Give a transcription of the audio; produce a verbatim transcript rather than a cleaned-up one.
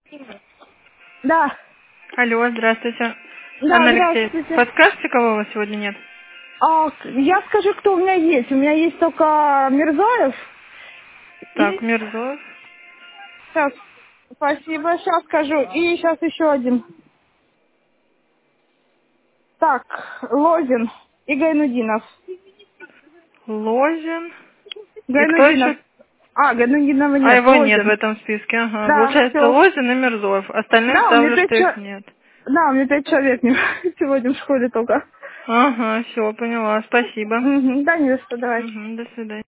Да. Алло, здравствуйте. Да, Анна Алексеевна, здравствуйте. подскажете, кого у вас сегодня нет? А, я скажу, кто у меня есть. У меня есть только Мирзоев. Так, И Мирзоев. сейчас, спасибо, сейчас скажу. И сейчас еще один. Так, Лозин и Гайнудинов. Лозин. И кто Гайнудинов. еще? А, Гайнудинова А нет, его нет в Лозин. этом списке. Ага. Да, Получается, все. Лозин и Мирзоев. Остальным Да, у меня ставлю, пять что их человек. нет. Да, у меня пять человек не- сегодня в школе только. Ага, все, поняла. Спасибо. Мгм, да, не за что, давайте. Угу, до свидания.